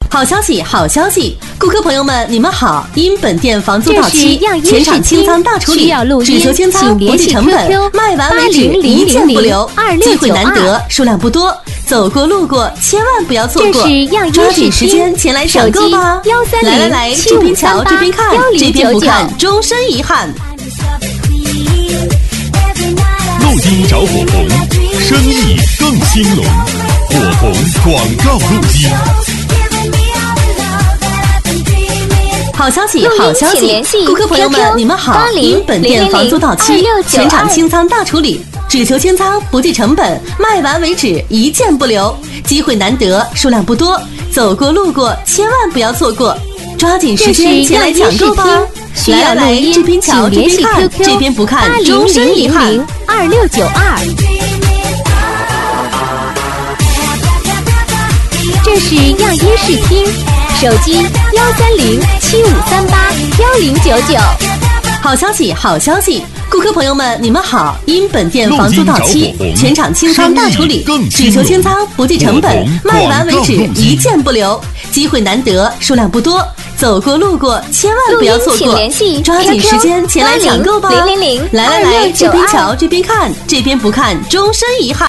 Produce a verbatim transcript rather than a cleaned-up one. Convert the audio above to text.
好消息，好消息！顾客朋友们，你们好！因本店房租到期，全场清仓大处理，只求清仓不计成本，卖完为止，一件不留。机会难得，数量不多，走过路过千万不要错过，抓紧时间前来抢购吧！来来来，这边瞧，这边看，这边不看，终身遗憾。 录音找火红，生意更兴隆。火红广告录音。 好消息，好消息！顾客朋友们，你们好！因本店房租到期，全场清仓大处理，只求清仓不计成本，卖完为止，一件不留。机会难得，数量不多，走过路过千万不要错过，抓紧时间前来抢购吧！来来来，这边瞧，这边看，这边不看，终身遗憾。 二六九二。这是样音视听，手机幺三零七五三八幺零九九。 好消息，好消息！顾客朋友们，你们好！因本店房租到期，全场清仓大处理，只求清仓不计成本，卖完为止，一件不留。机会难得，数量不多，走过路过千万不要错过，抓紧时间前来抢购吧！来来来，这边瞧，这边看，这边不看，终身遗憾。